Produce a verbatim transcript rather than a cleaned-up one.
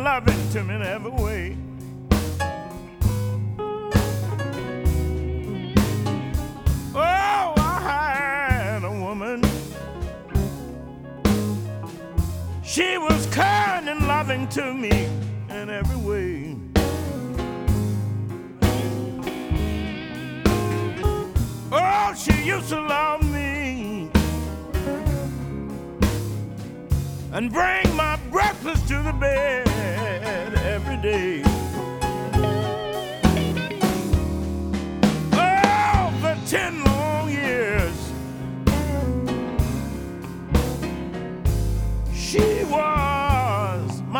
and loving to me in every way. Oh, I had a woman. She was kind and loving to me in every way. Oh, she used to love me and bring my breakfast to the bed.